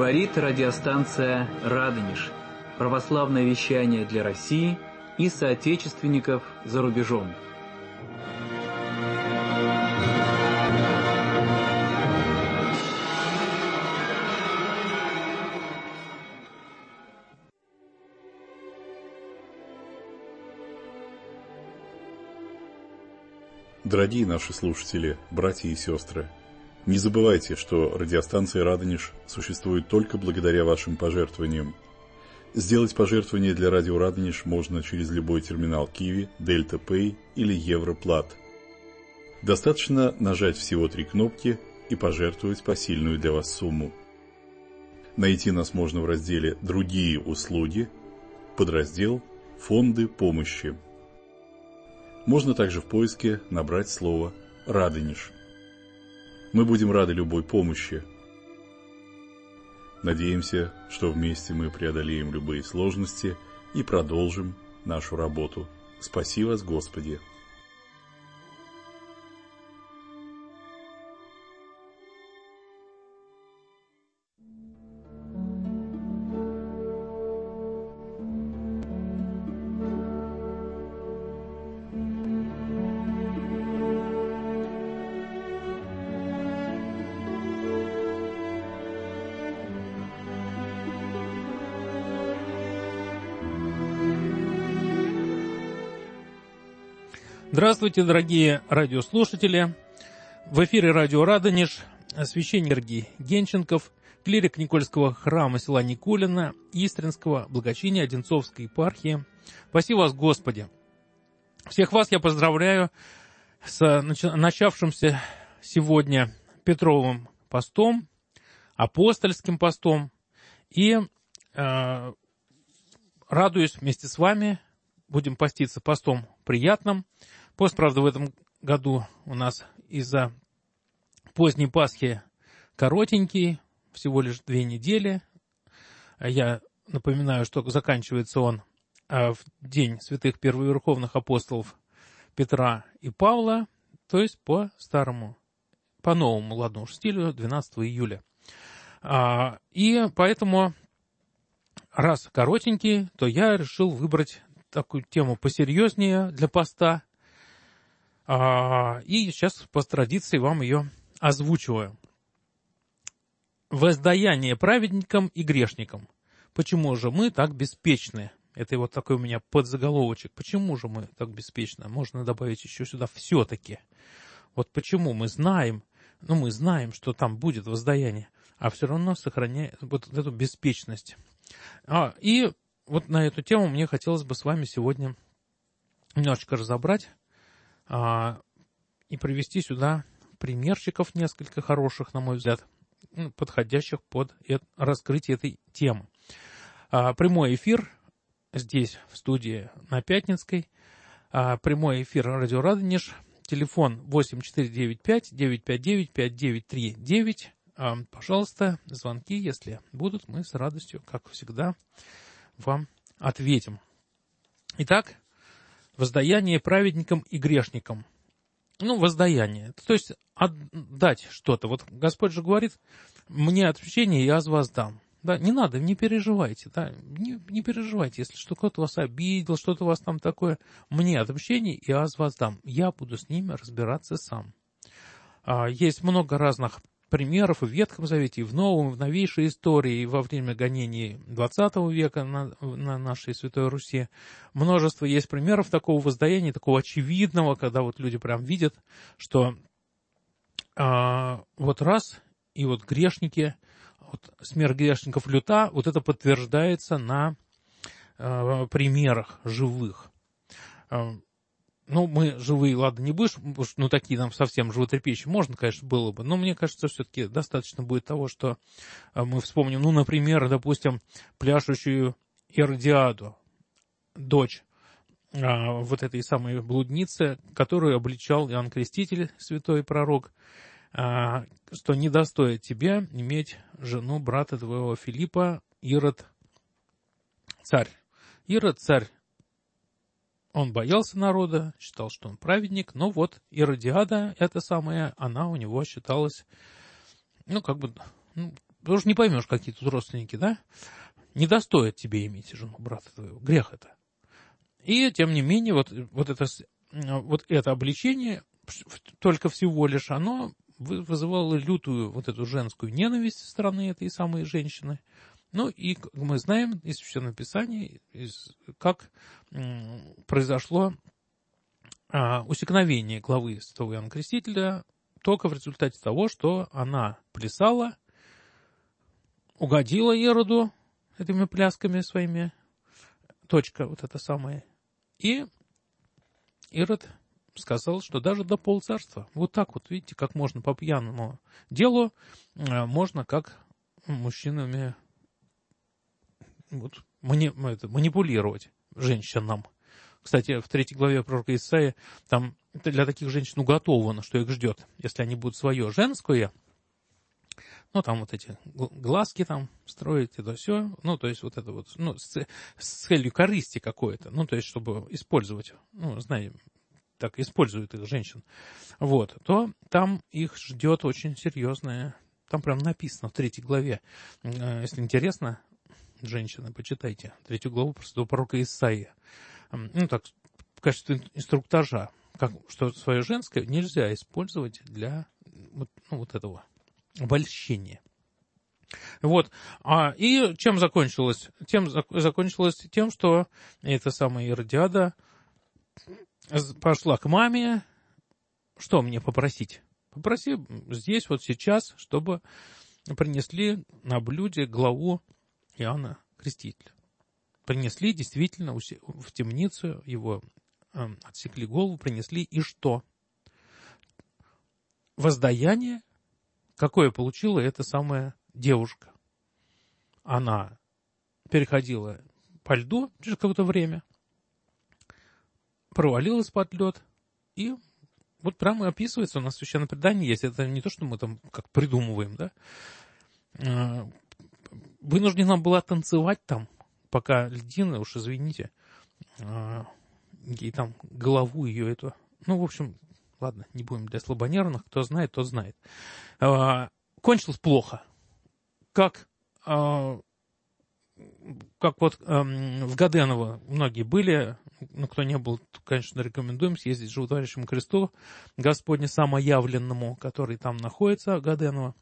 Говорит радиостанция «Радонеж». Православное вещание для России и соотечественников за рубежом. Дорогие наши слушатели, братья и сестры, не забывайте, что радиостанция «Радонеж» существует только благодаря вашим пожертвованиям. Сделать пожертвование для радио «Радонеж» можно через любой терминал Киви, Дельта Пэй или Европлат. Достаточно нажать всего 3 кнопки и пожертвовать посильную для вас сумму. Найти нас можно в разделе «Другие услуги», подраздел «Фонды помощи». Можно также в поиске набрать слово «Радонеж». Мы будем рады любой помощи. Надеемся, что вместе мы преодолеем любые сложности и продолжим нашу работу. Спаси вас, Господи! Здравствуйте, дорогие радиослушатели! В эфире радио «Радонеж», священник Сергий Генченков, клирик Никольского храма села Никулино, Истринского благочиния Одинцовской епархии. Спаси вас, Господи! Всех вас я поздравляю с начавшимся сегодня Петровым постом, апостольским постом, и радуюсь вместе с вами. Будем поститься постом приятным. Пост, правда, в этом году у нас из-за поздней Пасхи коротенький, всего лишь 2 недели. Я напоминаю, что заканчивается он в день святых первоверховных апостолов Петра и Павла, то есть по новому ладному стилю, 12 июля. И поэтому, раз коротенький, то я решил выбрать такую тему посерьезнее для поста. И сейчас по традиции вам ее озвучиваю. Воздаяние праведникам и грешникам. Почему же мы так беспечны? Это вот такой у меня подзаголовочек. Почему же мы так беспечны? Можно добавить еще сюда «все-таки». Вот почему мы знаем, что там будет воздаяние, а все равно сохраняем вот эту беспечность. И вот на эту тему мне хотелось бы с вами сегодня немножечко разобрать и привести сюда примерчиков несколько хороших, на мой взгляд, подходящих под раскрытие этой темы. Прямой эфир здесь, в студии на Пятницкой. Прямой эфир радио «Радонеж». Телефон 8495-959-5939. Пожалуйста, звонки, если будут, мы с радостью, как всегда, вам ответим. Итак, воздаяние праведникам и грешникам. Воздаяние. То есть отдать что-то. Вот Господь же говорит: мне отпущение, я воздам. Да, не надо, не переживайте. Да, не переживайте, если что, кто-то вас обидел, что-то у вас там такое. Мне отпущение, я воздам. Я буду с ними разбираться сам. Есть много разных примеров и в Ветхом Завете, и в Новом, и в новейшей истории, и во время гонений XX века на нашей Святой Руси. Множество есть примеров такого воздаяния, такого очевидного, когда вот люди прям видят, что вот раз, и вот грешники, вот смерть грешников люта, вот это подтверждается на примерах живых. Мы живые, ладно, не будешь, такие нам совсем животрепещущие, можно, конечно, было бы, но мне кажется, все-таки достаточно будет того, что мы вспомним, например, допустим, пляшущую Иродиаду, дочь вот этой самой блудницы, которую обличал Иоанн Креститель, святой пророк, что не достоит тебя иметь жену брата твоего Филиппа, Ирод царь. Ирод царь. Он боялся народа, считал, что он праведник, но вот Иродиада, эта самая, она у него считалась, потому что не поймешь, какие тут родственники, да? Не достоит тебе иметь жену брата твоего. Грех это. И, тем не менее, вот это обличение, только всего лишь оно вызывало лютую вот эту женскую ненависть со стороны этой самой женщины. Ну, и мы знаем из Священного Писания, как произошло усекновение главы святого Иоанна Крестителя только в результате того, что она плясала, угодила Ироду этими плясками своими, точка вот эта самая, и Ирод сказал, что даже до полцарства. Вот так вот, видите, как можно по пьяному делу, можно как мужчинами манипулировать женщинам. Кстати, в 3 главе пророка Исаии там для таких женщин уготовано, что их ждет, если они будут свое женское, ну, там вот эти глазки там строить, это все, ну, то есть вот это вот, ну, с целью корысти какой-то, ну, то есть чтобы использовать, ну, знаем, так используют их женщин, вот, то там их ждет очень серьезное, там прям написано в 3 главе, если интересно, женщины, почитайте 3 главу святого пророка Исаии, ну, так, в качестве инструктажа, что свое женское нельзя использовать для вот этого обольщения. Вот. И чем закончилось? Закончилось тем, что эта самая Иродиада пошла к маме. Что мне попросить? Попроси здесь, вот сейчас, чтобы принесли на блюде главу Иоанна Крестителя. Принесли действительно в темницу, его отсекли голову, принесли. И что? Воздаяние, какое получила эта самая девушка. Она переходила по льду через какое-то время, провалилась под лед, и вот прямо описывается, у нас в Священном предании есть, это не то, что мы там как придумываем, да, вынуждена была танцевать там, пока льдина, уж извините, ей там голову ее эту, ну, в общем, ладно, не будем для слабонервных, кто знает, тот знает. Кончилось плохо. Как вот в Гаденово многие были, ну, кто не был, конечно, рекомендуем съездить к Животворящему кресту Господне самоявленному, который там находится, Гаденово,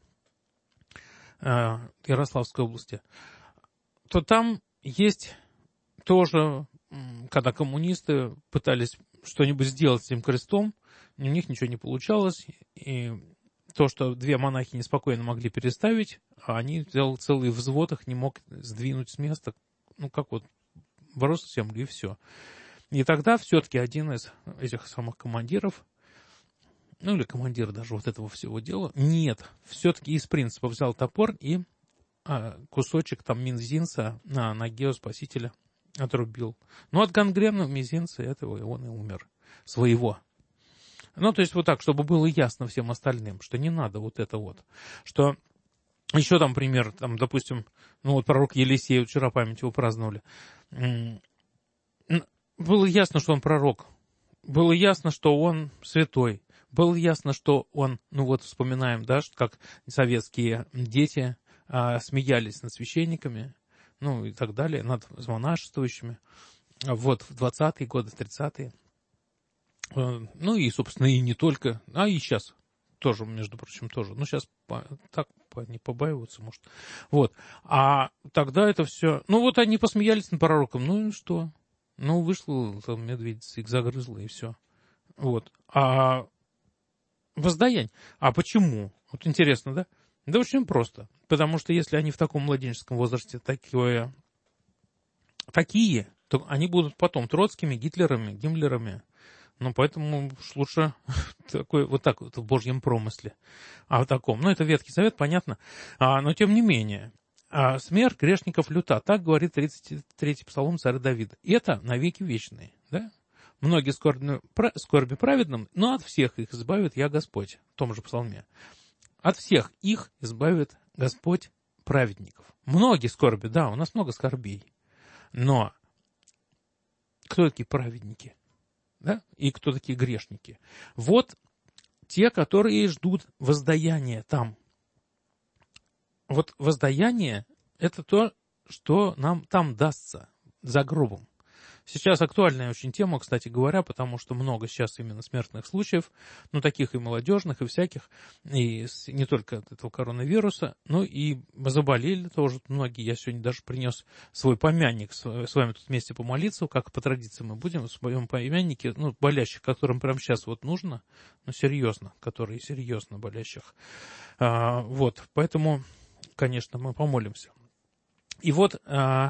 Ярославской области, то там есть тоже, когда коммунисты пытались что-нибудь сделать с этим крестом, у них ничего не получалось, и то, что 2 монахини спокойно могли переставить, а они сделали целый взвод, их не мог сдвинуть с места, ну, как вот бросил землю, и все. И тогда все-таки один из этих самых командиров, ну, или командир даже вот этого всего дела, нет, все-таки из принципа взял топор и кусочек там мизинца на ноге у Спасителя отрубил. Ну, от гангрены мизинца этого и он и умер. Своего. Ну, то есть вот так, чтобы было ясно всем остальным, что не надо вот это вот. Что еще там пример, там, допустим, ну вот пророк Елисей, вчера память его праздновали. Было ясно, что он пророк. Было ясно, что он святой. Было ясно, что он, ну вот вспоминаем, да, как советские дети смеялись над священниками, ну и так далее, над монашествующими. Вот в 20-е годы, в 30-е. Ну и, собственно, и не только, а и сейчас тоже, между прочим, тоже. Ну, сейчас так не побаиваются, может. Вот. А тогда это все... Ну, вот они посмеялись над пророком, ну и что? Ну, вышла там медведица, их загрызла, и все. Вот. А воздаяние. А почему? Вот интересно, да? Да очень просто. Потому что если они в таком младенческом возрасте такие, то они будут потом Троцкими, Гиммлерами. Ну, поэтому уж лучше вот так вот в Божьем промысле. А в таком, ну, это Ветхий Завет, понятно. Но тем не менее, смерть грешников люта, так говорит 33-й псалом царя Давида. И это навеки вечные, да? Многие скорби праведным, но от всех их избавит я Господь, в том же псалме. От всех их избавит Господь праведников. Многие скорби, да, у нас много скорбей. Но кто такие праведники? Да? И кто такие грешники? Вот те, которые ждут воздаяния там. вот воздаяние – это то, что нам там дастся за гробом. Сейчас актуальная очень тема, кстати говоря, потому что много сейчас именно смертных случаев, ну, таких и молодежных, и всяких, и не только от этого коронавируса, но и заболели тоже многие. Я сегодня даже принес свой помянник, с вами тут вместе помолиться, как по традиции мы будем в своем помяннике, ну, болящих, которым прямо сейчас вот нужно, ну, серьезно, которые серьезно болящих. Вот, поэтому, конечно, мы помолимся. И вот...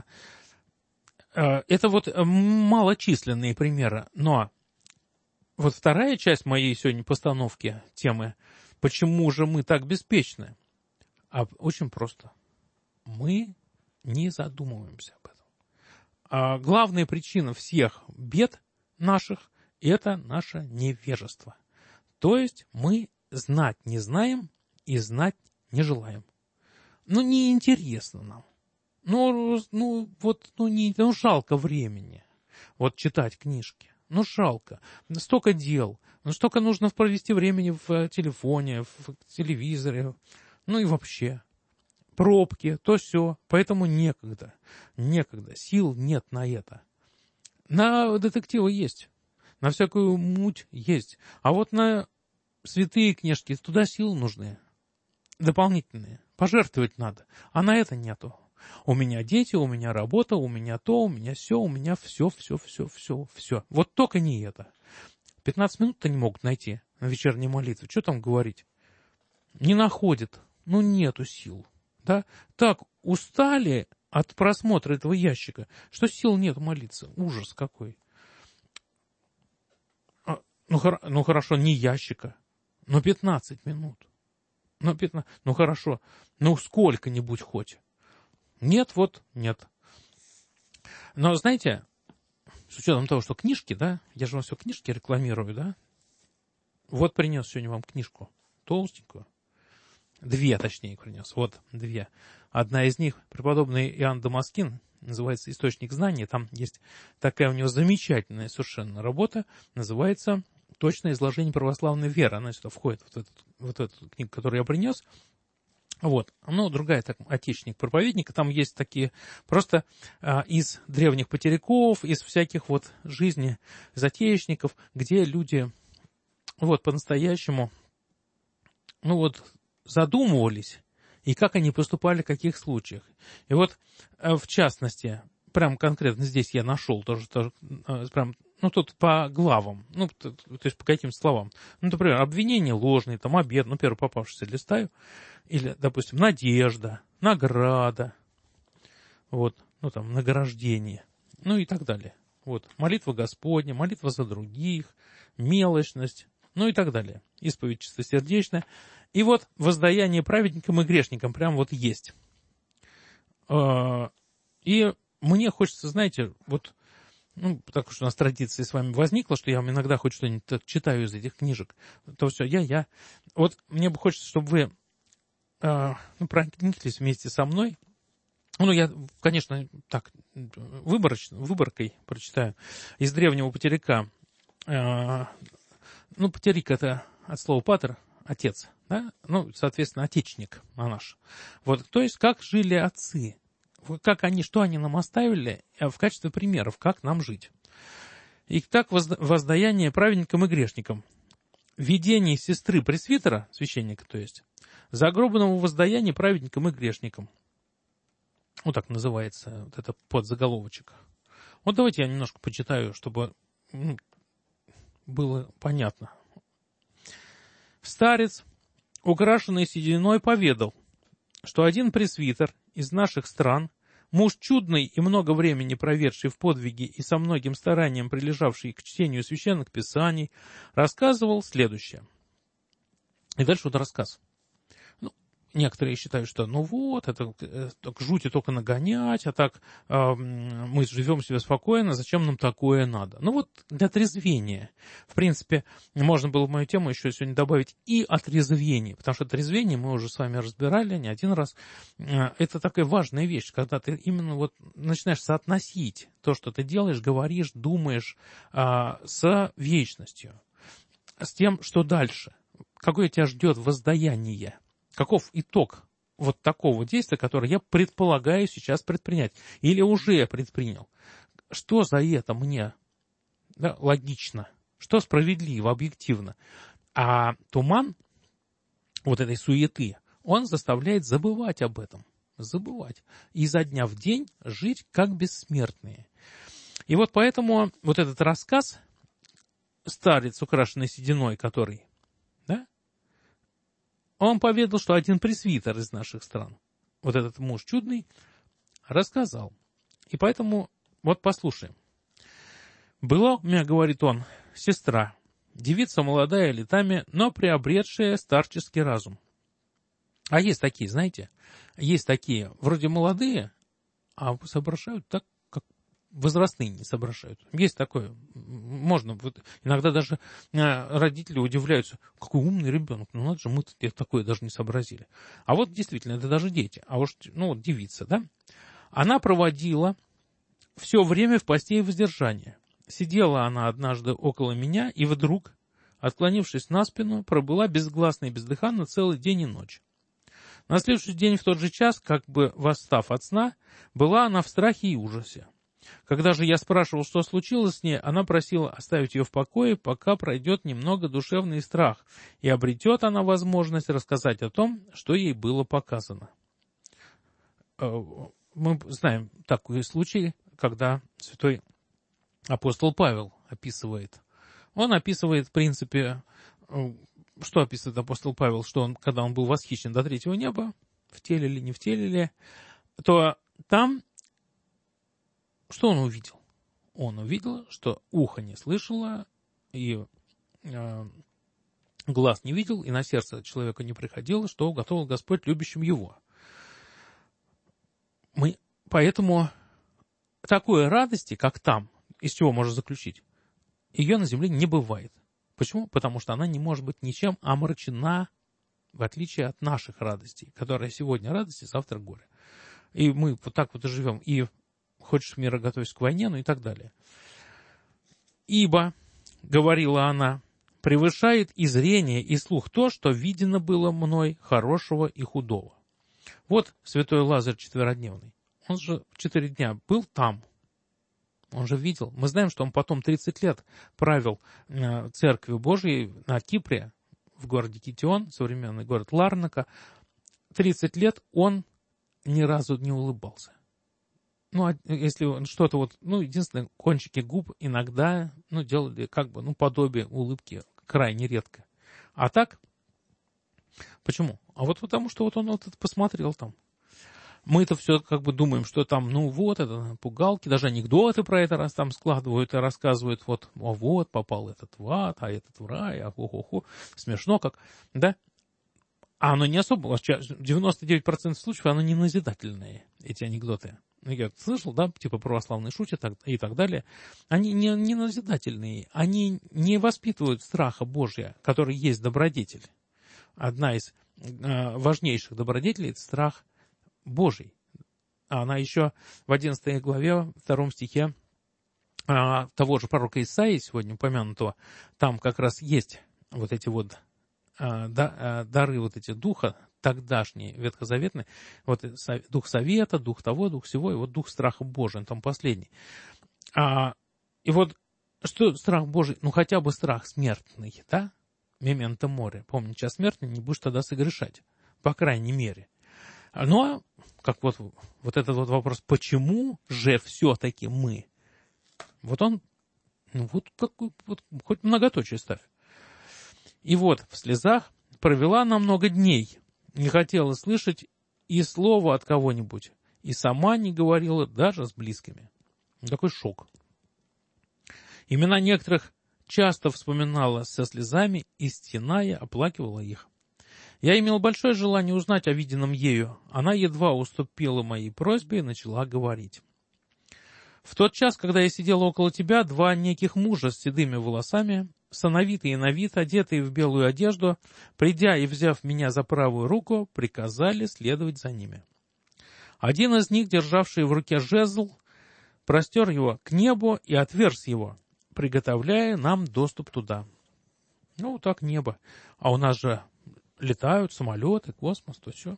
Это вот малочисленные примеры, но вот вторая часть моей сегодня постановки темы «Почему же мы так беспечны?» Очень просто. Мы не задумываемся об этом. Главная причина всех бед наших – это наше невежество. То есть мы знать не знаем и знать не желаем. Ну, неинтересно нам. Жалко времени. Вот читать книжки. Ну, жалко. Столько дел. Столько нужно провести времени в телефоне, в телевизоре. Ну и вообще. Пробки, то все. Поэтому некогда. Сил нет на это. На детективы есть. На всякую муть есть. А вот на святые книжки туда силы нужны. Дополнительные. Пожертвовать надо. А на это нету. У меня дети, у меня работа, у меня то, у меня все, у меня все. Вот только не это. 15 минут-то не могут найти на вечерней молитве. Что там говорить? Не находят. Ну, нету сил. Да? Так устали от просмотра этого ящика, что сил нет молиться. Ужас какой. Ну, хорошо, не ящика, но 15 минут. Ну, хорошо, ну, сколько-нибудь хоть. Нет. Но, знаете, с учетом того, что книжки, да, я же вам все книжки рекламирую, да, вот принес сегодня вам книжку, толстенькую, 2, точнее, принес, вот 2. Одна из них, преподобный Иоанн Дамаскин, называется «Источник знаний», там есть такая у него замечательная совершенно работа, называется «Точное изложение православной веры», она сюда входит, вот эту книгу, которую я принес. Вот, ну, другая, так, отечественник проповедника, там есть такие просто из древних потеряков, из всяких вот жизни затеечников, где люди вот по-настоящему, ну вот, задумывались, и как они поступали в каких случаях. И вот, в частности, прям конкретно здесь я нашел тоже прям, ну, тут по главам, ну, то есть по каким словам. Ну, например, обвинение ложное, там, обет, ну, первый попавшийся листаю, или, допустим, надежда, награда, вот, ну, там, награждение, ну, и так далее. Вот, молитва Господня, молитва за других, мелочность, ну, и так далее. Исповедь чистосердечная. И вот воздаяние праведникам и грешникам прям вот есть. И мне хочется, знаете, вот, ну, так уж у нас традиция с вами возникла, что я вам иногда хоть что-нибудь читаю из этих книжек, то все, я. Вот мне бы хочется, чтобы вы проникнись вместе со мной. Ну, я, конечно, так, выборкой прочитаю из древнего потеряка. Ну, потеряк — это от слова патер, отец, да? Ну, соответственно, отечник наш. Вот, то есть, как жили отцы. Что они нам оставили в качестве примеров, как нам жить. Итак, воздаяние праведникам и грешникам. Видение сестры пресвитера, священника, то есть, загробного воздаяния праведникам и грешникам. Вот так называется вот это подзаголовочек. Вот давайте я немножко почитаю, чтобы было понятно. Старец, украшенный сединой, поведал, что один пресвитер из наших стран, муж чудный и много времени проведший в подвиге и со многим старанием прилежавший к чтению священных писаний, рассказывал следующее. И дальше вот рассказ. Ну, некоторые считают, что это к жути только нагонять, а так мы живем себе спокойно, зачем нам такое надо? Ну вот для трезвения. В принципе, можно было в мою тему еще сегодня добавить и отрезвение, потому что трезвение мы уже с вами разбирали не один раз. Это такая важная вещь, когда ты именно вот начинаешь соотносить то, что ты делаешь, говоришь, думаешь с вечностью, с тем, что дальше. Какое тебя ждет воздаяние? Каков итог вот такого действия, которое я предполагаю сейчас предпринять или уже предпринял. Что за это мне логично? Что справедливо, объективно? А туман вот этой суеты, он заставляет забывать об этом. Забывать. И изо дня в день жить как бессмертные. И вот поэтому вот этот рассказ, старец, украшенный сединой, который, да, он поведал, что один пресвитер из наших стран, вот этот муж чудный, рассказал. И поэтому вот послушаем. «Была у меня, — говорит он, — сестра, девица молодая летами, но приобретшая старческий разум». А есть такие, знаете, есть такие, вроде молодые, а соображают так, как возрастные не соображают. Есть такое. Можно, вот, иногда даже родители удивляются, какой умный ребенок, ну надо же, мы такое даже не сообразили. А вот действительно, это даже дети, а уж, ну вот девица, да, она проводила все время в посте и воздержании. Сидела она однажды около меня, и вдруг, отклонившись на спину, пробыла безгласно и бездыханно целый день и ночь. На следующий день в тот же час, как бы восстав от сна, была она в страхе и ужасе. Когда же я спрашивал, что случилось с ней, она просила оставить ее в покое, пока пройдет немного душевный страх, и обретет она возможность рассказать о том, что ей было показано. Мы знаем такой случай, когда святой апостол Павел описывает. Он описывает, в принципе, что описывает апостол Павел, что он, когда он был восхищен до третьего неба, в теле ли, не в теле ли, то там что он увидел? Он увидел, что ухо не слышало, и глаз не видел, и на сердце человека не приходило, что уготовил Господь любящим его. Поэтому такой радости, как там, из чего можно заключить, ее на земле не бывает. Почему? Потому что она не может быть ничем омрачена, в отличие от наших радостей, которые сегодня радости, завтра горе. И мы вот так вот и живем. И хочешь мира, готовься к войне, ну и так далее. «Ибо, — говорила она, — превышает и зрение, и слух то, что видено было мной хорошего и худого». Вот святой Лазарь четверодневный. Он же 4 дня был там. Он же видел. Мы знаем, что он потом 30 лет правил Церковью Божией на Кипре, в городе Китион, современный город Ларнака. 30 лет он ни разу не улыбался. Ну, а если он что-то вот, ну, единственное, кончики губ иногда, ну, делали как бы, ну, подобие улыбки, крайне редко. А так, почему? А вот потому, что вот он вот это посмотрел там. Мы-то все как бы думаем, что там, ну вот, это пугалки, даже анекдоты про это раз там складывают и рассказывают, вот, а вот, попал этот в ад, а этот в рай, а хо-хо-хо, смешно как, да? А оно не особо, 99% случаев оно не назидательные, эти анекдоты. Я слышал, да, типа православные шутят и так далее. Они не назидательные, они не воспитывают страха Божия, который есть добродетель. Одна из важнейших добродетелей – это страх Божий. Она еще в 11 главе, 2 стихе того же пророка Исаии, сегодня упомянутого, там как раз есть вот эти вот дары вот эти духа, тогдашние, ветхозаветные, вот дух совета, дух того, дух всего, и вот дух страха Божия, там последний. И вот что страх Божий? Ну, хотя бы страх смертный, да? Мементо море. Помни, час смертный, не будешь тогда согрешать. По крайней мере. Но, как вот этот вот вопрос, почему же все-таки мы? Вот он, ну, вот какой, вот, хоть многоточие ставь. И вот в слезах провела она много дней, не хотела слышать и слова от кого-нибудь, и сама не говорила даже с близкими. Такой шок. Имена некоторых часто вспоминала со слезами и, стеная, оплакивала их. Я имел большое желание узнать о виденном ею. Она едва уступила моей просьбе и начала говорить. В тот час, когда я сидела около тебя, 2 неких мужа с седыми волосами, сановитые на вид, одетые в белую одежду, придя и взяв меня за правую руку, приказали следовать за ними. Один из них, державший в руке жезл, простер его к небу и отверз его, приготовляя нам доступ туда. Ну, так небо. А у нас же летают самолеты, космос, то все.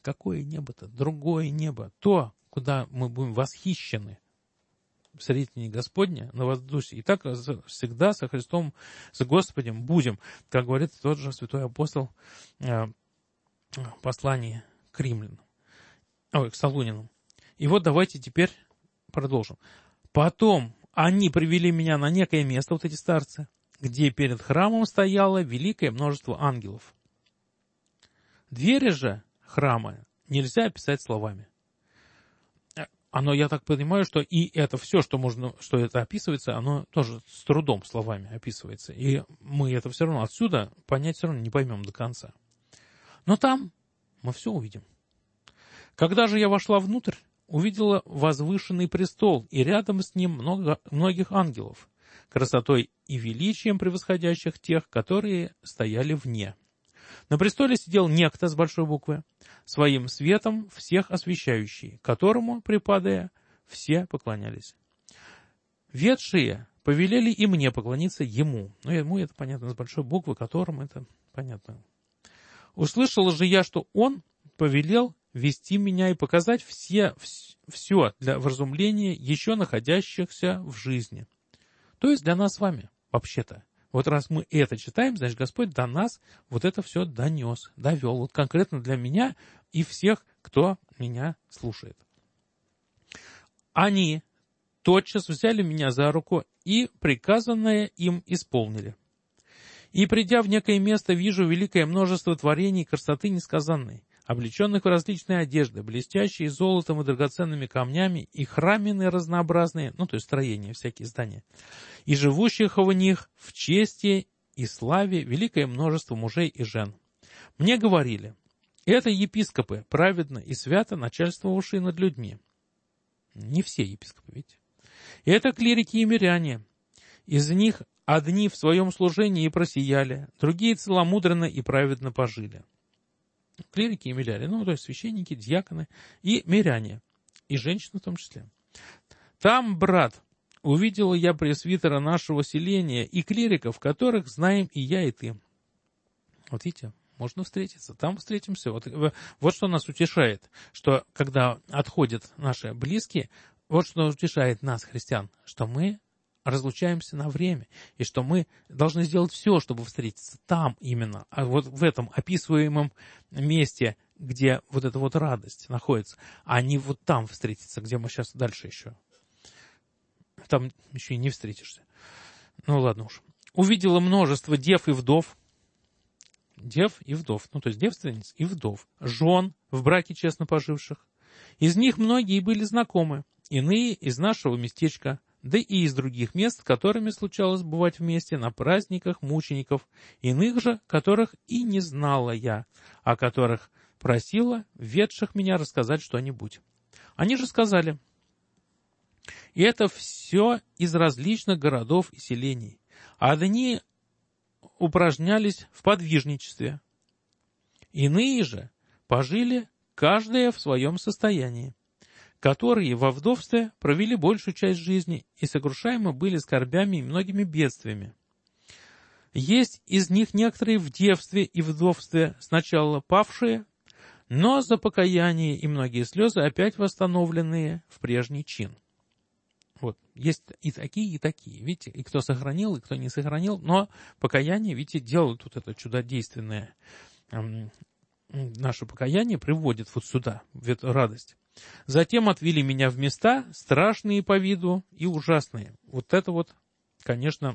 Какое небо-то? Другое небо. То, куда мы будем восхищены в сретении Господня на воздухе. И так всегда со Христом, с Господем будем, как говорит тот же святой апостол в послании к римлянам, к Солунянам. И вот давайте теперь продолжим. Потом они привели меня на некое место, вот эти старцы, где перед храмом стояло великое множество ангелов. Двери же храма нельзя описать словами. Оно, я так понимаю, что и это все, что это описывается, оно тоже с трудом словами описывается. И мы это все равно отсюда понять все равно не поймем до конца. Но там мы все увидим. Когда же я вошла внутрь, увидела возвышенный престол, и рядом с ним многих ангелов, красотой и величием превосходящих тех, которые стояли вне. На престоле сидел некто с большой буквы, своим светом всех освещающий, которому, припадая, все поклонялись. Ведшие повелели и мне поклониться ему. Ну, ему это понятно, с большой буквы, которому это понятно. Услышала же я, что он повелел вести меня и показать все для вразумления еще находящихся в жизни. То есть для нас с вами, вообще-то. Вот раз мы это читаем, значит, Господь до нас вот это все донес, довел. Вот конкретно для меня и всех, кто меня слушает. Они тотчас взяли меня за руку и приказанное им исполнили. И, придя в некое место, вижу великое множество творений красоты несказанной, облеченных в различные одежды, блестящие золотом и драгоценными камнями, и храмины разнообразные, то есть строения, всякие здания, и живущих в них в чести и славе великое множество мужей и жен. Мне говорили, это епископы, праведно и свято начальствовавшие над людьми. Не все епископы, видите. Это клирики и миряне. Из них одни в своем служении и просияли, другие целомудренно и праведно пожили. Клирики и миряне, то есть священники, диаконы и миряне, и женщины в том числе. Там, брат, увидела я пресвитера нашего селения и клириков, которых знаем и я, и ты. Вот видите, можно встретиться, там встретимся. Вот что нас утешает, что когда отходят наши близкие, вот что утешает нас, христиан, что мы разлучаемся на время, и что мы должны сделать все, чтобы встретиться там именно, а вот в этом описываемом месте, где вот эта вот радость находится, а не вот там встретиться, где мы сейчас дальше еще. Там еще и не встретишься. Ладно уж. Увидела множество дев и вдов, то есть девственниц и вдов, жен в браке честно поживших. Из них многие были знакомы, иные из нашего местечка, да и из других мест, с которыми случалось бывать вместе на праздниках мучеников, иных же, которых и не знала я, о которых просила ведших меня рассказать что-нибудь. Они же сказали, и это все из различных городов и селений. Одни упражнялись в подвижничестве, иные же пожили каждая в своем состоянии, которые во вдовстве провели большую часть жизни и сокрушаемы были скорбями и многими бедствиями. Есть из них некоторые в девстве и вдовстве сначала павшие, но за покаяние и многие слезы опять восстановленные в прежний чин. Вот, есть и такие, видите, и кто сохранил, и кто не сохранил, но покаяние, видите, делает вот это чудодейственное. Наше покаяние приводит вот сюда, в эту радость. Затем отвели меня в места, страшные по виду и ужасные. Вот это вот, конечно,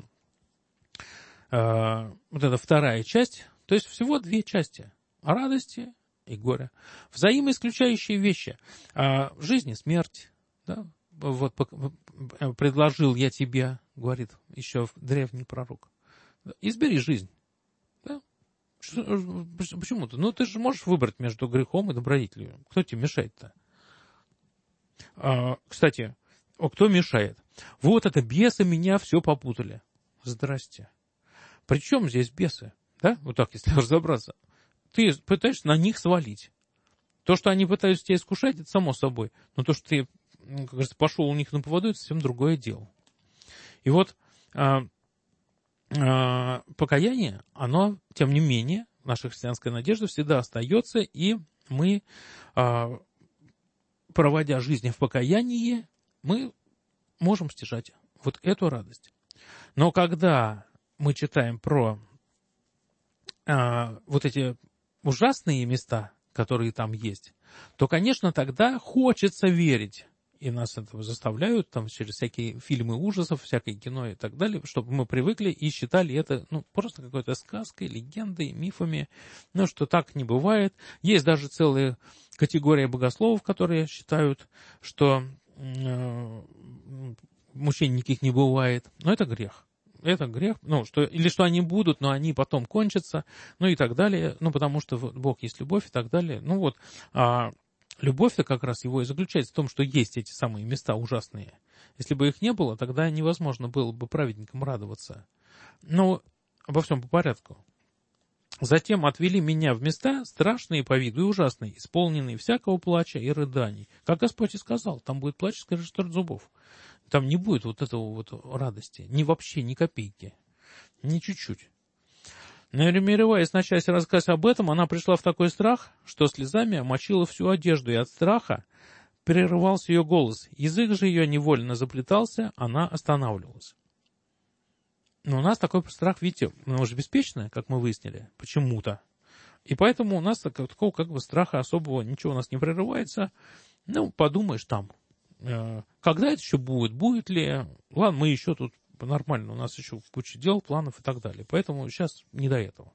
вот это вторая часть, то есть всего две части. О радости и горе. Взаимоисключающие вещи. Жизнь и смерть. Да? Вот предложил я тебе, говорит еще древний пророк. Избери жизнь. Да? Почему-то? Ты же можешь выбрать между грехом и добродетелью. Кто тебе мешает-то? Кстати, кто мешает? Вот это бесы меня все попутали. Здрасте. Причем здесь бесы? Да? Вот так, если разобраться. Ты пытаешься на них свалить. То, что они пытаются тебя искушать, это само собой. Но то, что ты, как говорится, пошел у них на поводу, это совсем другое дело. И вот покаяние, оно, тем не менее, наша христианская надежда всегда остается и мы, проводя жизнь в покаянии, мы можем стяжать вот эту радость. Но когда мы читаем про вот эти ужасные места, которые там есть, то, конечно, тогда хочется верить, и нас этого заставляют там через всякие фильмы ужасов, всякое кино и так далее, чтобы мы привыкли и считали это просто какой-то сказкой, легендой, мифами, что так не бывает. Есть даже целая категория богословов, которые считают, что мучений никаких не бывает, но это грех. Это грех, что они будут, но они потом кончатся, и так далее, потому что Бог есть любовь и так далее. Любовь-то как раз его и заключается в том, что есть эти самые места ужасные. Если бы их не было, тогда невозможно было бы праведникам радоваться. Но обо всем по порядку. Затем отвели меня в места страшные по виду и ужасные, исполненные всякого плача и рыданий. Как Господь и сказал, там будет плач и скрежет зубов. Там не будет вот этого вот радости, ни копейки, ни чуть-чуть. Намереваясь начать рассказ об этом, она пришла в такой страх, что слезами омочила всю одежду, и от страха прерывался ее голос. Язык же ее невольно заплетался, она останавливалась. Но у нас такой страх, видите, мы же беспечны, как мы выяснили, почему-то. И поэтому у нас такого страха особого, ничего у нас не прерывается. Подумаешь там. Когда это еще будет? Будет ли? Ладно, мы еще тут нормально, у нас еще куча дел, планов и так далее. Поэтому сейчас не до этого.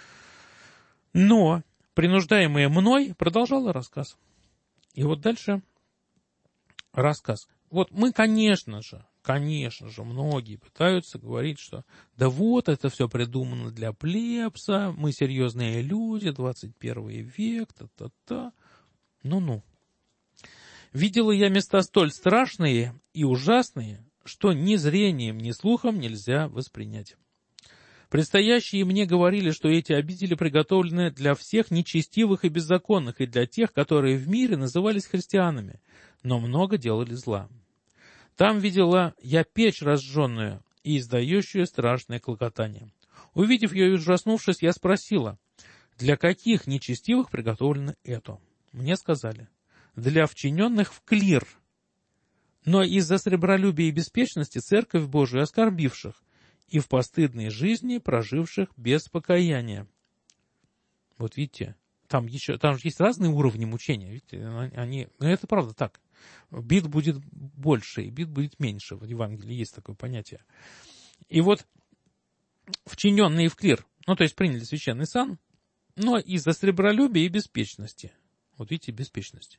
Но, принуждаемая мной, продолжала рассказ. И вот дальше рассказ. Вот мы, конечно же, многие пытаются говорить, что да вот, это все придумано для плебса, мы серьезные люди, 21 век, та-та-та. Ну-ну. Видела я места столь страшные и ужасные, что ни зрением, ни слухом нельзя воспринять. Предстоящие мне говорили, что эти обители приготовлены для всех нечестивых и беззаконных, и для тех, которые в мире назывались христианами, но много делали зла. Там видела я печь разжженную и издающую страшное клокотание. Увидев ее и ужаснувшись, я спросила, для каких нечестивых приготовлено это? Мне сказали, для вчиненных в клир, но из-за сребролюбия и беспечности церковь Божию оскорбивших и в постыдной жизни проживших без покаяния. Вот видите, там же есть разные уровни мучения, видите, это правда так. Бит будет больше, и бит будет меньше. В Евангелии есть такое понятие. И вот вчиненные в клир, то есть приняли священный сан, но из-за сребролюбия и беспечности. Вот видите, беспечность.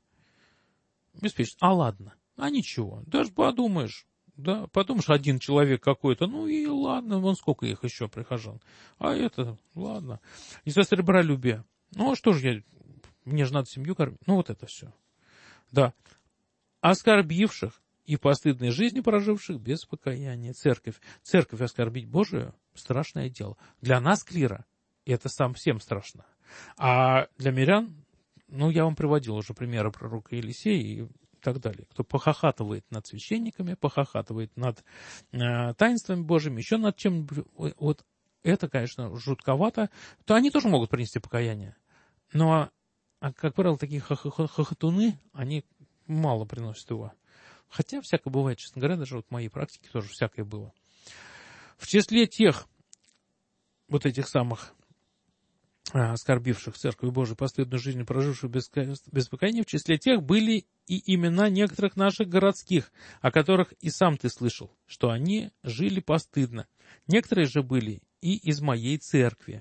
А ладно, ничего, даже подумаешь, один человек какой-то, и ладно, вон сколько их еще прихожан. Ладно, из-за сребролюбия. Что же мне же надо семью кормить. Вот это все. Да. Оскорбивших и постыдной жизни проживших без покаяния. Церковь оскорбить Божию – страшное дело. Для нас, клира, это всем страшно. А для мирян, я вам приводил уже примеры пророка Елисея и так далее. Кто похохатывает над священниками, похохатывает над таинствами Божьими, еще над чем-нибудь. Вот это, конечно, жутковато. То они тоже могут принести покаяние. Но, как правило, такие хохотуны, они мало приносят его. Хотя всякое бывает, честно говоря, даже в моей практике тоже всякое было. В числе тех вот этих самых оскорбивших Церковь Божию постыдную жизнь, проживших без покаяния, в числе тех были и имена некоторых наших городских, о которых и сам ты слышал, что они жили постыдно. Некоторые же были и из моей церкви.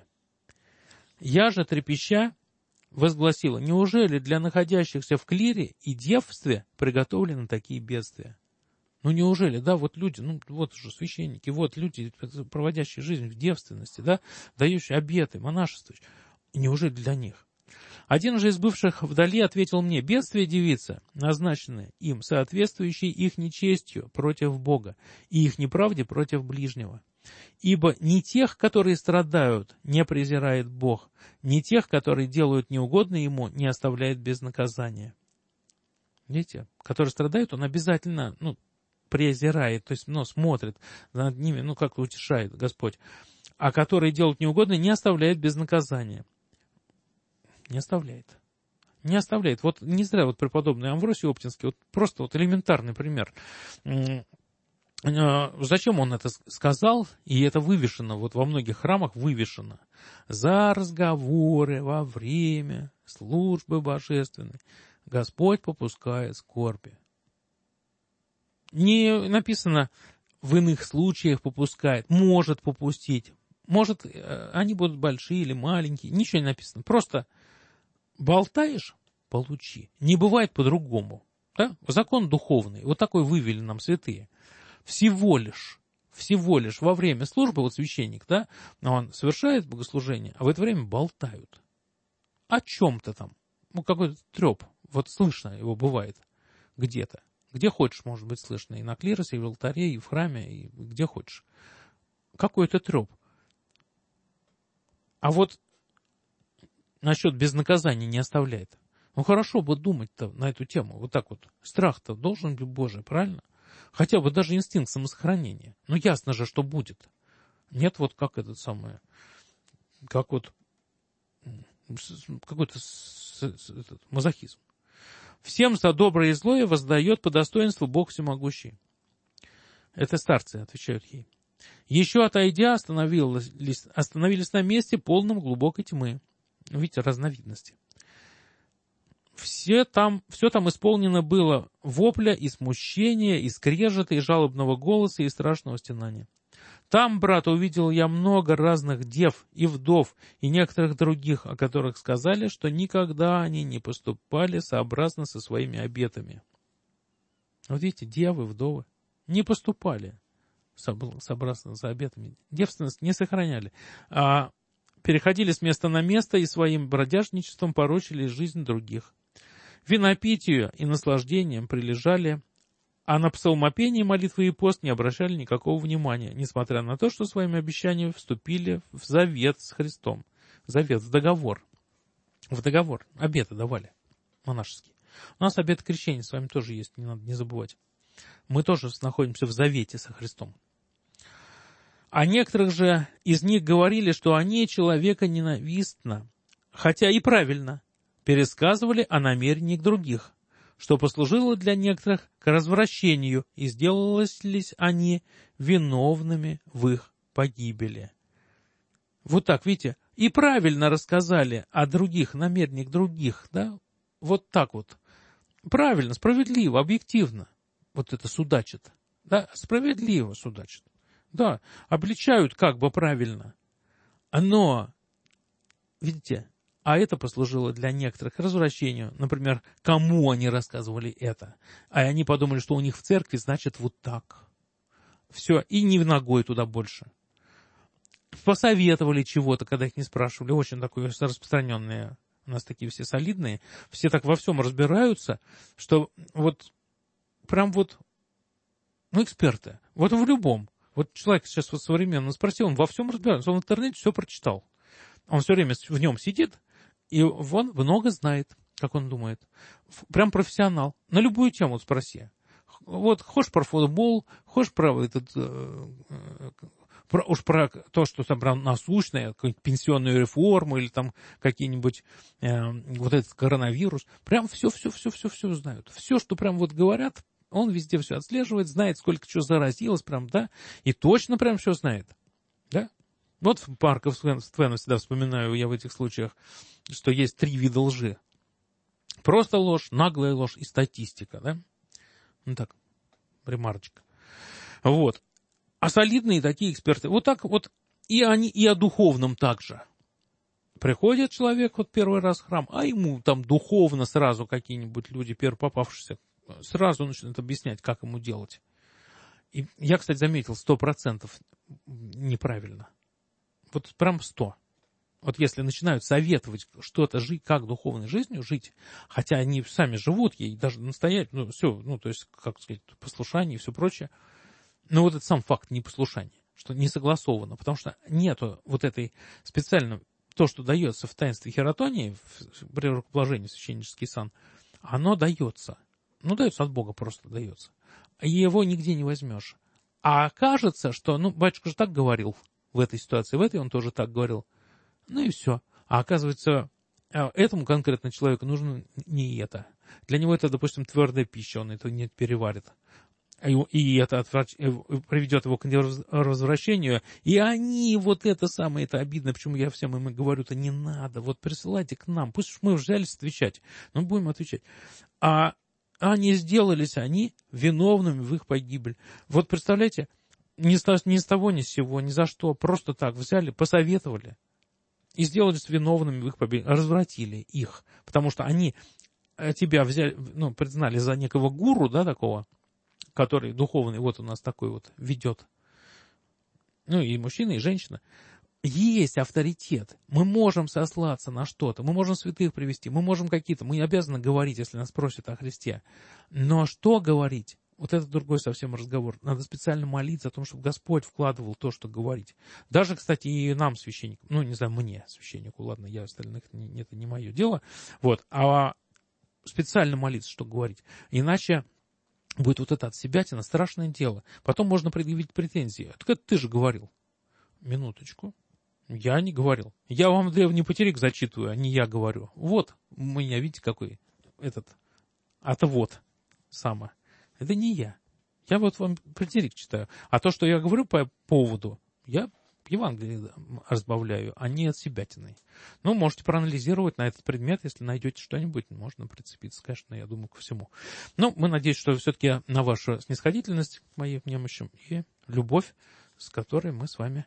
Я же, трепеща, возгласила, неужели для находящихся в клире и девстве приготовлены такие бедствия? Неужели, вот люди, вот же священники, вот люди, проводящие жизнь в девственности, дающие обеты, монашество. Неужели для них? Один же из бывших вдали ответил мне, бедствия девица, назначенные им, соответствующие их нечестью против Бога и их неправде против ближнего. Ибо не тех, которые страдают, не презирает Бог, не тех, которые делают неугодно Ему, не оставляет без наказания. Видите, который страдает, он обязательно, презирает, то есть, смотрит над ними, как утешает Господь. А которые делают неугодно, не оставляет без наказания. Не оставляет. Не оставляет. Вот не зря вот преподобный Амвросий Оптинский, вот просто вот элементарный пример. Зачем он это сказал? И это вывешено, вот во многих храмах вывешено. За разговоры во время службы божественной Господь попускает скорби. Не написано в иных случаях попускает, может попустить. Может, они будут большие или маленькие, ничего не написано. Просто болтаешь — получи. Не бывает по-другому. Да? Закон духовный. Вот такой вывели нам святые. Всего лишь во время службы, вот священник, да, он совершает богослужение, а в это время болтают. О чем-то там. Ну, какой-то треп. Вот слышно его бывает где-то. Где хочешь, может быть, слышно. И на клиросе, и в алтаре, и в храме, и где хочешь. Какой-то треп. А вот насчет без наказания не оставляет. Ну, хорошо бы думать-то на эту тему. Вот так вот. Страх-то должен быть Божий, правильно? Хотя бы даже инстинкт самосохранения. Ну, ясно же, что будет. Нет, вот как этот самый... Как вот... Какой-то мазохизм. Всем за доброе и злое воздает по достоинству Бог всемогущий. Это старцы отвечают ей. Еще отойдя, остановились на месте, полном глубокой тьмы. Видите, разновидности. Все там исполнено было вопля и смущения, и скрежета, и жалобного голоса, и страшного стенания. Там, брат, увидел я много разных дев и вдов, и некоторых других, о которых сказали, что никогда они не поступали сообразно со своими обетами. Вот видите, девы, вдовы не поступали сообразно с обетами. Девственность не сохраняли, а переходили с места на место и своим бродяжничеством порочили жизнь других. Винопитию и наслаждением прилежали, а на псалмопение, молитвы и пост не обращали никакого внимания, несмотря на то, что своими обещаниями вступили в завет с Христом. Завет, в договор. В договор. Обеты давали монашеские. У нас обет крещения с вами тоже есть, не надо не забывать. Мы тоже находимся в завете со Христом. А некоторых же из них говорили, что они человека ненавистно, хотя и правильно, пересказывали о намерениях других, что послужило для некоторых к развращению, и сделались они виновными в их погибели. Вот так, видите, и правильно рассказали о других, намерениях других, да, вот так вот. Правильно, справедливо, объективно. Вот это судачат, да, справедливо судачат. Да, обличают как бы правильно. Но, видите, а это послужило для некоторых развращению. Например, кому они рассказывали это? А они подумали, что у них в церкви значит вот так. Все, и ни ногой туда больше. Посоветовали чего-то, когда их не спрашивали. Очень такое распространенное. У нас такие все солидные. Все так во всем разбираются, что вот прям вот, ну, эксперты. Вот в любом. Вот человек сейчас вот современно спросил, он во всем разбирается. Он в интернете все прочитал. Он все время в нем сидит, и он много знает, как он думает. Прям профессионал. На любую тему спроси. Вот хочешь про футбол, хочешь про про то, что там прям насущное, какую-нибудь пенсионную реформу или там какие-нибудь вот этот коронавирус. Прям все знают. Все, что прям вот говорят, он везде все отслеживает, знает, сколько чего заразилось, прям, да, и точно прям все знает. Да? Вот в Марка Твена всегда вспоминаю я в этих случаях, что есть 3 вида лжи. Просто ложь, наглая ложь и статистика, да? Ну так, ремарочка. Вот. А солидные такие эксперты, вот так вот, и они, и о духовном также. Приходит человек вот первый раз в храм, а ему там духовно сразу какие-нибудь люди, первые попавшиеся, сразу начинают объяснять, как ему делать. И я, кстати, заметил, 100% неправильно. Вот прям 100. Вот если начинают советовать что-то жить, как духовной жизнью жить, хотя они сами живут ей, даже настоять, ну, все, ну, то есть, как сказать, послушание и все прочее. Но вот этот сам факт непослушания, что не согласовано, потому что нету вот этой специально, то, что дается в таинстве хератонии, при рукоположении священнический сан, оно дается. Ну, дается от Бога, просто дается. И его нигде не возьмешь. А окажется, что, ну, батюшка же так говорил в этой ситуации, в этой он тоже так говорил. Ну и все. А оказывается, этому конкретно человеку нужно не это. Для него это, допустим, твердая пища, он это не переварит. И это приведет его к развращению. И они, вот это самое, это обидно, почему я всем им говорю-то не надо, вот присылайте к нам, пусть мы взялись отвечать, но будем отвечать. А они сделались, они виновными в их погибель. Вот представляете, ни с того, ни с сего, ни за что, просто так взяли, посоветовали и сделались виновными в их победе, развратили их, потому что они тебя взяли, признали за некого гуру, да, такого, который духовный, вот у нас такой вот ведет, и мужчина, и женщина, есть авторитет. Мы можем сослаться на что-то, мы можем святых привести, мы можем какие-то, мы обязаны говорить, если нас просят о Христе. Но что говорить? Вот это другой совсем разговор. Надо специально молиться о том, чтобы Господь вкладывал то, что говорить. Даже, кстати, и нам, священникам, не знаю, мне, священнику, ладно, я остальных, это не мое дело, вот, а специально молиться, что говорить. Иначе будет вот это отсебятина, страшное дело. Потом можно предъявить претензии. Так это ты же говорил. Минуточку. Я не говорил. Я вам древний потерик зачитываю, а не я говорю. Вот, у меня, видите, какой отвод самое. Это не я. Я вот вам потерик читаю. А то, что я говорю по поводу, я Евангелие разбавляю, а не отсебятиной. Можете проанализировать на этот предмет, если найдете что-нибудь, можно прицепиться, конечно, я думаю, ко всему. Мы надеемся, что все-таки на вашу снисходительность к моим немощам и любовь, с которой мы с вами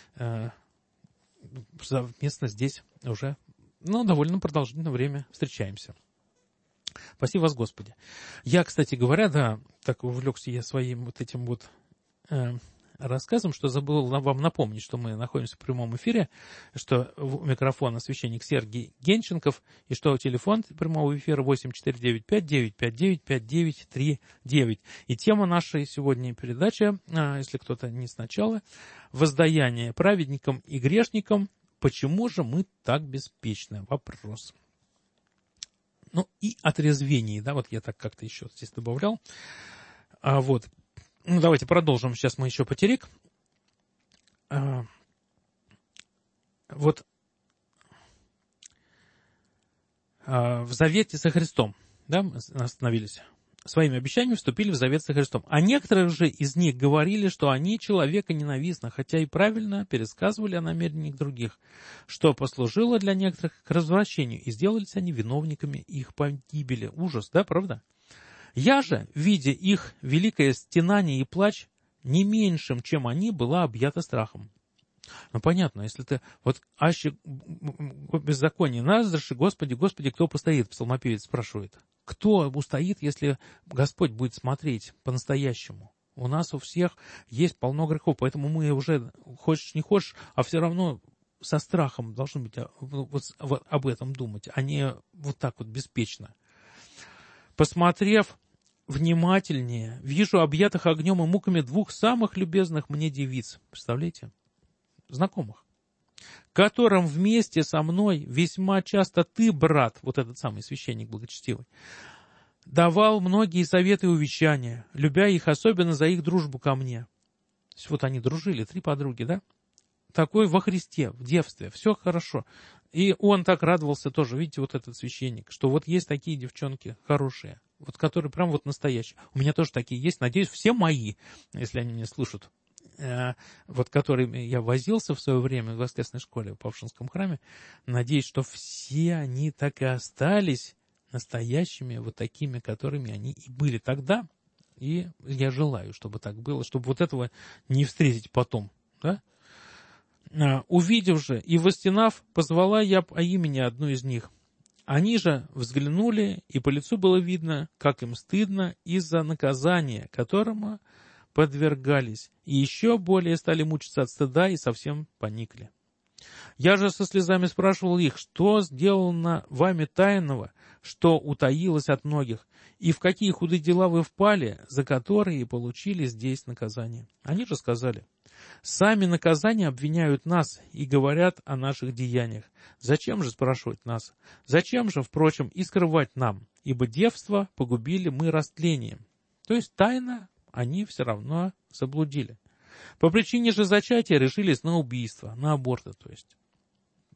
совместно здесь уже довольно продолжительное время встречаемся. Спаси вас, Господи. Я, кстати говоря, так увлекся я своим вот этим вот рассказом, что забыл вам напомнить, что мы находимся в прямом эфире, что у микрофона священник Сергий Генченков, и что телефон прямого эфира 8495-959-5939. И тема нашей сегодняшней передачи, если кто-то не сначала, воздаяние праведникам и грешникам. Почему же мы так беспечны? Вопрос. И отрезвение, вот я так как-то еще здесь добавлял. Давайте продолжим. Сейчас мы еще потерик. В завете со Христом, мы остановились. Своими обещаниями вступили в завет со Христом. А некоторые же из них говорили, что они человека ненавистны, хотя и правильно пересказывали о намерениях других, что послужило для некоторых к развращению, и сделались они виновниками их погибели. Ужас, правда? Я же, видя их великое стенание и плач, не меньшим, чем они, была объята страхом. Понятно, если ты, аще беззаконие разреши, Господи, Господи, кто постоит, псалмопевец спрашивает. Кто устоит, если Господь будет смотреть по-настоящему? У нас у всех есть полно грехов, поэтому мы уже, хочешь не хочешь, а все равно со страхом должны быть об этом думать, а не вот так вот беспечно. Посмотрев внимательнее, вижу объятых огнем и муками двух самых любезных мне девиц. Представляете? Знакомых. Которым вместе со мной весьма часто ты, брат, вот этот самый священник благочестивый, давал многие советы и увещания, любя их особенно за их дружбу ко мне. То есть они дружили, 3 подруги, Такой во Христе, в девстве, все хорошо. И он так радовался тоже, видите, этот священник, что есть такие девчонки хорошие, которые прям настоящие. У меня тоже такие есть, надеюсь, все мои, если они меня слушают, которыми я возился в свое время в воскресной школе в Павшинском храме, надеюсь, что все они так и остались настоящими, такими, которыми они и были тогда. И я желаю, чтобы так было, чтобы этого не встретить потом, Увидев же и восстенав, позвала я по имени одну из них. Они же взглянули, и по лицу было видно, как им стыдно из-за наказания, которому подвергались, и еще более стали мучиться от стыда и совсем поникли. Я же со слезами спрашивал их, что сделано вами тайного, что утаилось от многих, и в какие худые дела вы впали, за которые получили здесь наказание. Они же сказали: сами наказания обвиняют нас и говорят о наших деяниях. Зачем же спрашивать нас? Зачем же, впрочем, и скрывать нам? Ибо девство погубили мы растлением. То есть тайно они все равно заблудили. По причине же зачатия решились на убийство, на аборты, то есть.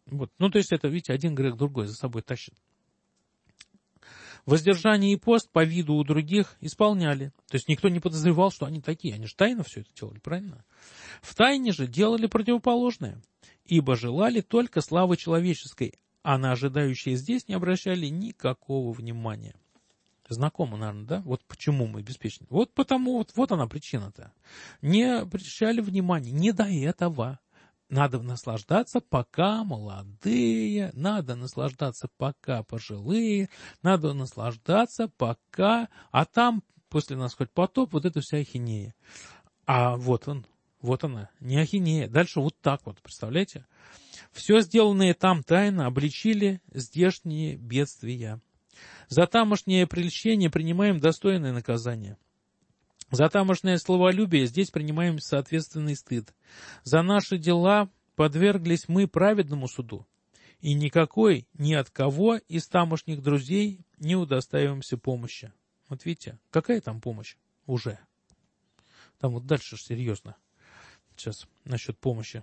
Вот. Ну, то есть это, видите, один грех другой за собой тащит. Воздержание и пост по виду у других исполняли. То есть никто не подозревал, что они такие. Они же тайно все это делали, правильно? В тайне же делали противоположное, ибо желали только славы человеческой, а на ожидающие здесь не обращали никакого внимания. Знакомо, наверное, да? Вот почему мы беспечны. Вот потому, вот она причина-то. Не обращали внимания, не до этого. Надо наслаждаться, пока молодые, надо наслаждаться, пока пожилые, надо наслаждаться, пока... А там, после нас хоть потоп, вот это вся ахинея. А вот она, не ахинея. Дальше вот так вот, представляете? Все сделанное там тайно обличили здешние бедствия. За тамошнее прельщение принимаем достойное наказание. За тамошное словолюбие здесь принимаем соответственный стыд. За наши дела подверглись мы праведному суду, и никакой ни от кого из тамошних друзей не удостаиваемся помощи. Вот видите, какая там помощь уже? Там вот дальше серьезно. Сейчас насчет помощи.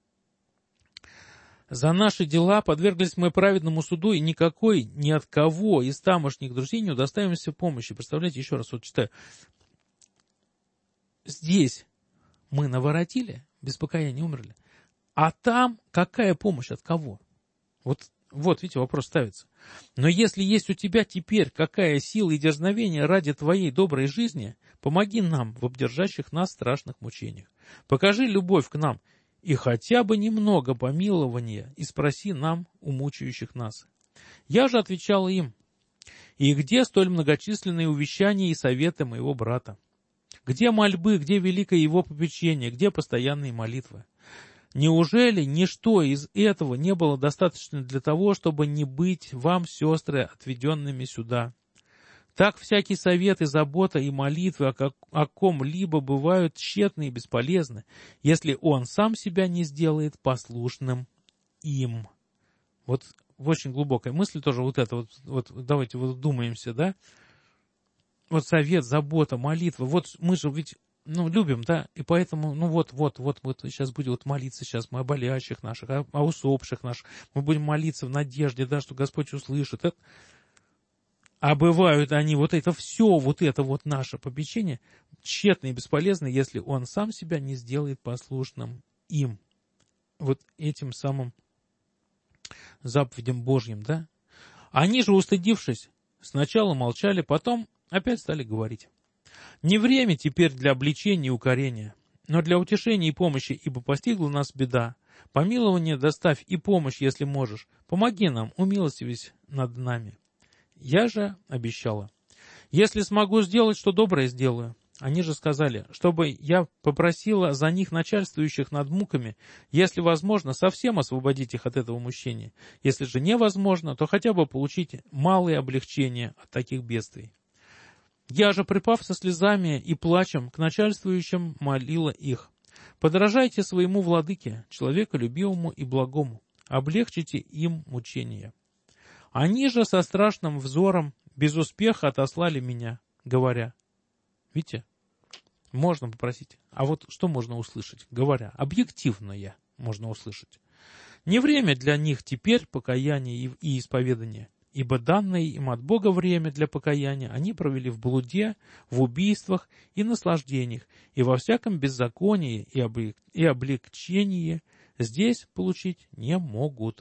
За наши дела подверглись мы праведному суду, и никакой ни от кого из тамошних друзей не удостаиваемся помощи. Представляете, еще раз вот читаю. Здесь мы наворотили, без покаяния умерли. А там какая помощь от кого? Вот, видите, вопрос ставится. Но если есть у тебя теперь какая сила и дерзновение ради твоей доброй жизни, помоги нам в обдержащих нас страшных мучениях. Покажи любовь к нам и хотя бы немного помилования и спроси нам у мучающих нас. Я же отвечал им: и где столь многочисленные увещания и советы моего брата? Где мольбы, где великое его попечение, где постоянные молитвы? Неужели ничто из этого не было достаточно для того, чтобы не быть вам, сестры, отведенными сюда? Так всякий совет и забота и молитвы о ком-либо бывают тщетны и бесполезны, если он сам себя не сделает послушным им. Вот в очень глубокой мысли тоже вот это вот давайте вот думаемся, да? Вот совет, забота, молитва, вот мы же ведь, любим, да, и поэтому, вот сейчас будем вот молиться сейчас мы о болящих наших, о усопших наших, мы будем молиться в надежде, да, что Господь услышит. А бывают они, вот это наше попечение, тщетно и бесполезно, если он сам себя не сделает послушным им. Вот этим самым заповедям Божьим, да. Они же, устыдившись, сначала молчали, потом опять стали говорить. Не время теперь для обличения и укорения, но для утешения и помощи, ибо постигла нас беда. Помилование доставь и помощь, если можешь. Помоги нам, умилостивись над нами. Я же обещала: если смогу сделать, что доброе сделаю. Они же сказали, чтобы я попросила за них начальствующих над муками, если возможно, совсем освободить их от этого мучения. Если же невозможно, то хотя бы получить малые облегчения от таких бедствий. Я же, припав со слезами и плачем, к начальствующим молила их: подражайте своему владыке, человеколюбивому и благому, облегчите им мучения. Они же со страшным взором без успеха отослали меня, говоря: видите, можно попросить, а вот что можно услышать? Говоря, объективное можно услышать. Не время для них теперь покаяния и исповедания, ибо данное им от Бога время для покаяния они провели в блуде, в убийствах и наслаждениях, и во всяком беззаконии и облегчении здесь получить не могут.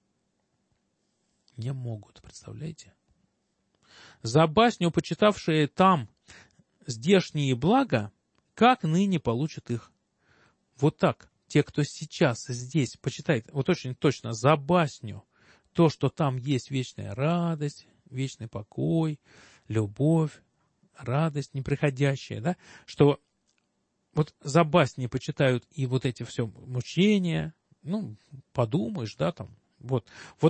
Не могут, представляете? За басню, почитавшие там здешние блага, как ныне получат их. Вот так, те, кто сейчас здесь почитает, вот очень точно, за басню, то, что там есть вечная радость, вечный покой, любовь, радость неприходящая, да, что вот за басни почитают и вот эти все мучения, подумаешь, да, там, вот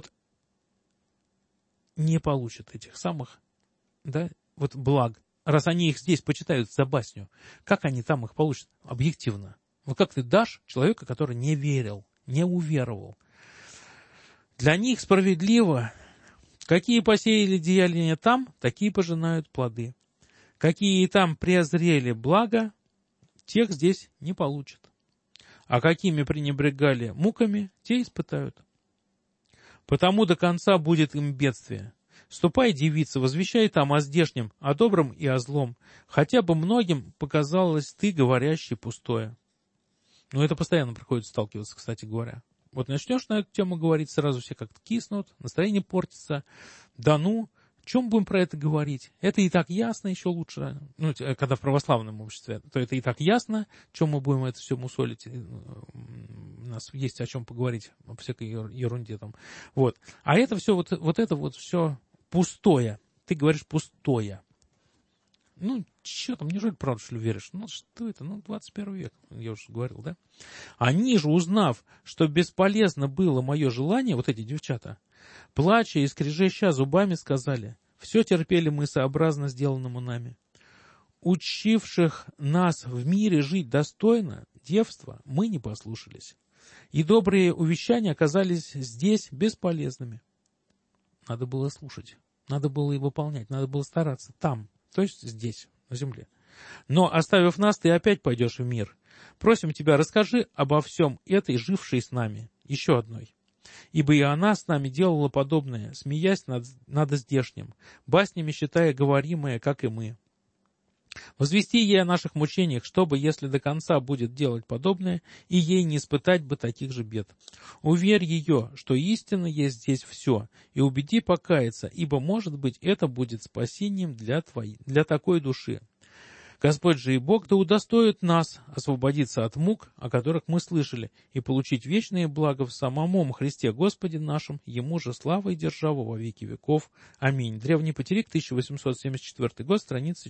не получат этих самых, да, вот благ. Раз они их здесь почитают за басню, как они там их получат? Объективно. Вот как ты дашь человека, который не верил, не уверовал? Для них справедливо. Какие посеяли деяния там, такие пожинают плоды. Какие там презрели блага, тех здесь не получат. А какими пренебрегали муками, те испытают. потому до конца будет им бедствие. Ступай, девица, возвещай там о здешнем, о добром и о злом, хотя бы многим показалось ты, говорящий, пустое». Ну, это постоянно приходится сталкиваться, кстати говоря. Вот начнешь на эту тему говорить, сразу все как-то киснут, настроение портится. Да ну, о чем будем про это говорить? Это и так ясно, еще лучше. Ну, когда в православном обществе, то это и так ясно, чем мы будем это все мусолить. У нас есть о чем поговорить, о всякой ерунде там. Вот. А это все, вот это вот все пустое. Ты говоришь пустое. Ну, что там, неужели правда, что ли, веришь? Ну, что это? 21 век, я уже говорил, да? Они же, узнав, что бесполезно было мое желание, вот эти девчата, плача и скрежеща зубами, сказали: «Все терпели мы сообразно сделанному нами. Учивших нас в мире жить достойно, девства, мы не послушались. И добрые увещания оказались здесь бесполезными». Надо было слушать, надо было и выполнять, надо было стараться там. То есть здесь, на земле. «Но, оставив нас, ты опять пойдешь в мир. Просим тебя, расскажи обо всем этой, жившей с нами, еще одной. Ибо и она с нами делала подобное, смеясь над здешним, баснями считая говоримое, как и мы. Возвести ей о наших мучениях, чтобы, если до конца будет делать подобное, и ей не испытать бы таких же бед. Уверь ее, что истинно есть здесь все, и убеди покаяться, ибо, может быть, это будет спасением для такой души. Господь же и Бог да удостоит нас освободиться от мук, о которых мы слышали, и получить вечные блага в самом Христе Господе нашем, Ему же слава и держава во веки веков. Аминь». Древний Патерик, 1874 год, страница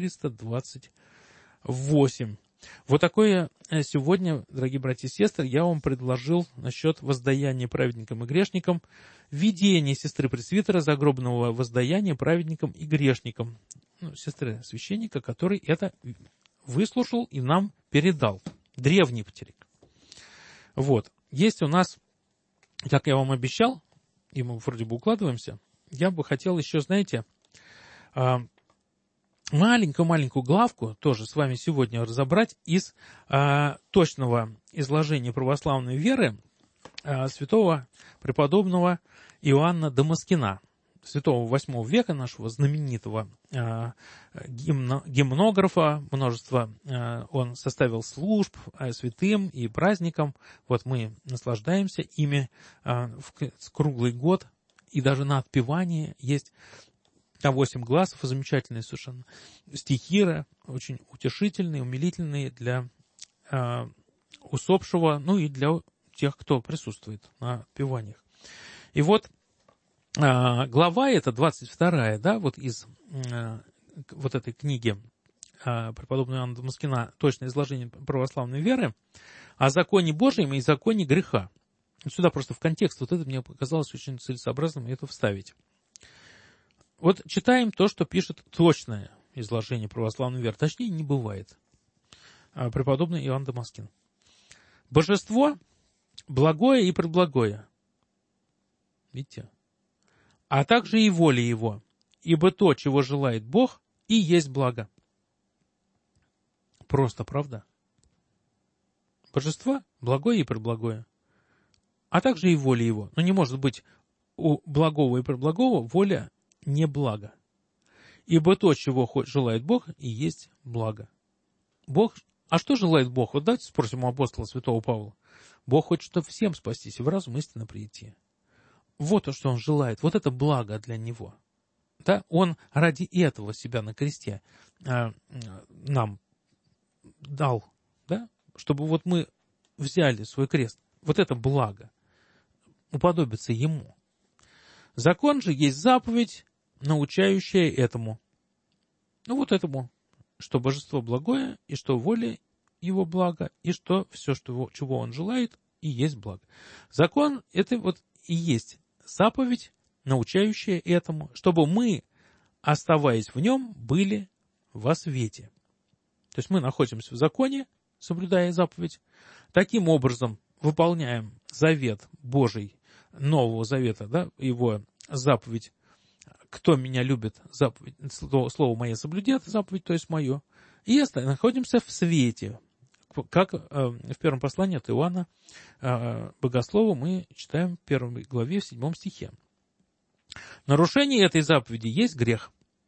428. Вот такое сегодня, дорогие братья и сестры, я вам предложил насчет воздаяния праведникам и грешникам, видение сестры пресвитера загробного воздаяния праведникам и грешникам. Сестры священника, который это выслушал и нам передал. Древний Патерик. Вот. Есть у нас, как я вам обещал, и мы вроде бы укладываемся, я бы хотел еще, знаете, маленькую главку тоже с вами сегодня разобрать из точного изложения православной веры святого преподобного Иоанна Дамаскина, святого 8 века нашего знаменитого гимнографа, множество он составил служб святым и праздникам. Вот мы наслаждаемся ими в круглый год, и даже на отпевании есть 8 гласов, замечательные совершенно стихиры, очень утешительные, умилительные для усопшего, ну и для тех, кто присутствует на отпеваниях. И вот глава эта, 22, да, вот из вот этой книги преподобного Иоанна Дамаскина «Точное изложение православной веры» о законе Божьем и законе греха. Сюда просто в контекст вот это мне показалось очень целесообразным это вставить. Вот читаем то, что пишет точное изложение православной веры. Точнее, не бывает. Преподобный Иоанн Дамаскин. «Божество благое и предблагое». Видите? «А также и воля его, ибо то, чего желает Бог, и есть благо». Просто, правда? Божество благое и предблагое. А также и воля его. Но не может быть у благого и предблагого воля не благо. Ибо то, чего желает Бог, и есть благо. Бог, а что желает Бог? Вот давайте спросим у апостола святого Павла. Бог хочет, чтобы всем спастись и в разум истинно прийти. Вот то, что он желает, вот это благо для него. Да? Он ради этого себя на кресте нам дал, да? Чтобы вот мы взяли свой крест. Вот это благо. Уподобиться ему. Закон же есть заповедь, научающая этому. Ну вот этому, что божество благое, и что воля его благо, и что все, чего он желает, и есть благо. Закон — это вот и есть заповедь, научающая этому, чтобы мы, оставаясь в нем, были во свете. То есть мы находимся в законе, соблюдая заповедь, таким образом выполняем завет Божий, Нового Завета, да, его заповедь: «Кто меня любит, слово мое соблюдет», заповедь, то есть мое, и находимся в свете, как в первом послании от Иоанна Богослова мы читаем в 1 главе, в 7 стихе. Нарушение этой заповеди есть грех.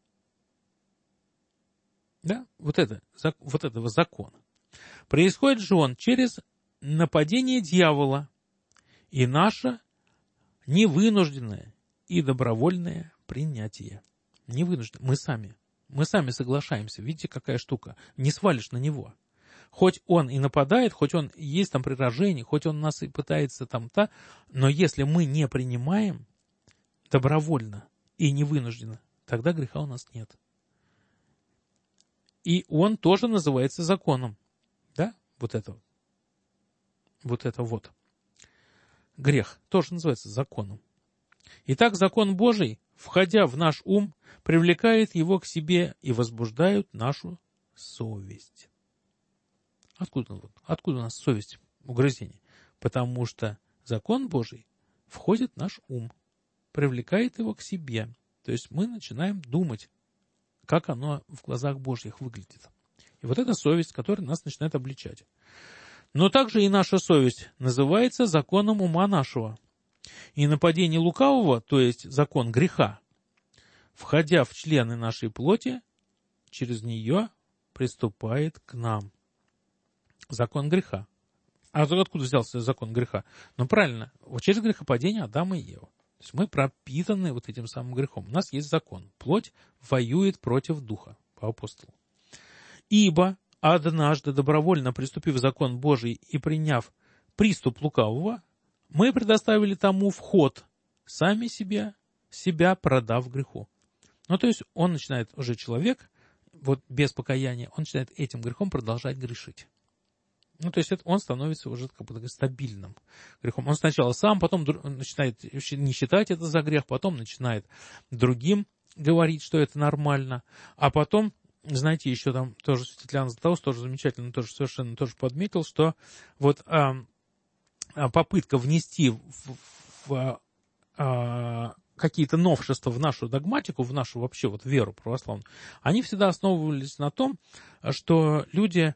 Да? Вот этого закона. Происходит же он через нападение дьявола и наше невынужденное и добровольное принятие. Невынужденное. Мы сами соглашаемся. Видите, какая штука. Не свалишь на него. Хоть он и нападает, хоть он есть там прирожение, хоть он нас и пытается там-то, но если мы не принимаем добровольно и невынужденно, тогда греха у нас нет. И он тоже называется законом. Да? Вот это вот. Грех тоже называется законом. Итак, закон Божий, входя в наш ум, привлекает его к себе и возбуждает нашу совесть. Откуда у нас совесть, угрызение? Потому что закон Божий входит в наш ум, привлекает его к себе. То есть мы начинаем думать, как оно в глазах Божьих выглядит. И вот эта совесть, которая нас начинает обличать. Но также и наша совесть называется законом ума нашего. И нападение лукавого, то есть закон греха, входя в члены нашей плоти, через нее приступает к нам. Закон греха. А откуда взялся закон греха? Ну, правильно, вот через грехопадение Адама и Евы. То есть мы пропитаны вот этим самым грехом. У нас есть закон. Плоть воюет против духа, по апостолу. Ибо однажды, добровольно приступив закон Божий и приняв приступ лукавого, мы предоставили тому вход, сами себя продав греху. Ну, то есть он начинает уже человек, вот без покаяния, он начинает этим грехом продолжать грешить. Ну, то есть он становится уже как бы стабильным грехом. Он сначала сам, потом начинает не считать это за грех, потом начинает другим говорить, что это нормально, а потом, знаете, еще там тоже святитель Иоанн Златоуст тоже замечательно, тоже совершенно тоже подметил, что вот попытка внести в какие-то новшества в нашу догматику, в нашу вообще вот веру православную, они всегда основывались на том, что люди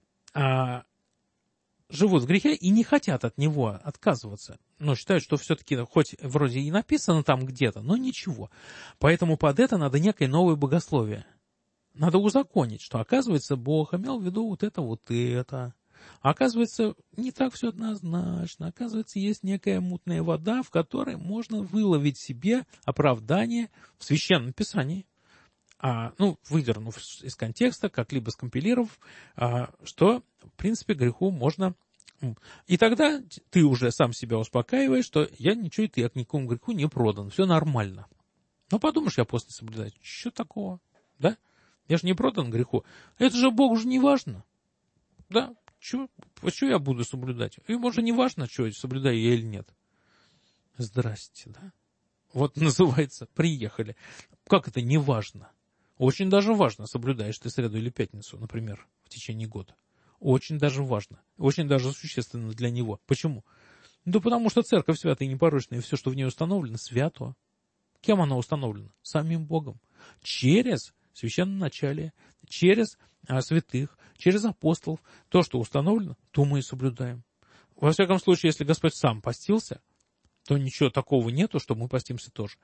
живут в грехе и не хотят от него отказываться. Но считают, что все-таки, хоть вроде и написано там где-то, но ничего. Поэтому под это надо некое новое богословие. Надо узаконить, что, оказывается, Бог имел в виду вот это. А оказывается, не так все однозначно. Оказывается, есть некая мутная вода, в которой можно выловить себе оправдание в Священном Писании. Выдернув из контекста, как-либо скомпилировав, что, в принципе, греху можно... И тогда ты уже сам себя успокаиваешь, что я ничего, и ты к никакому греху не продан, все нормально. Ну, подумаешь, я пост не соблюдаю. Что такого? Да? Я же не продан греху. Это же Богу же не важно. Да? Что я буду соблюдать? Ему же не важно, что соблюдаю я или нет. Здрасте, да? Вот называется, приехали. Как это не важно? Очень даже важно, соблюдаешь ты среду или пятницу, например, в течение года. Очень даже важно. Очень даже существенно для него. Почему? Да потому что церковь святая и непорочная, и все, что в ней установлено, свято. Кем она установлена? Самим Богом. Через священноначалие, через святых, через апостолов. То, что установлено, то мы и соблюдаем. Во всяком случае, если Господь сам постился, то ничего такого нету, что мы постимся тоже.